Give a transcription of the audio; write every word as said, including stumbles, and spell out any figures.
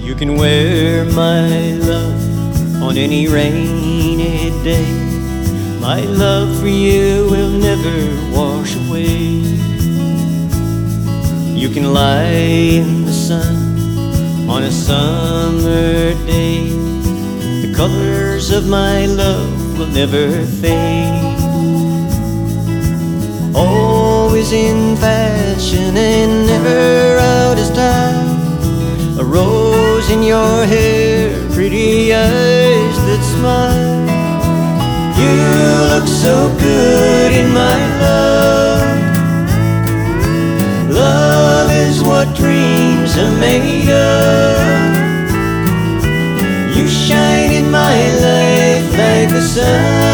You can wear my love on any rainy day. My love for you will never wash away. You can lie in the sun on a summer day. The colors of my love will never fade. Always in fashion and never out of style. A rose in your hair, pretty eyes that smile. You look so good in my love. Love is what dreams are made of. You shine in my life like the sun.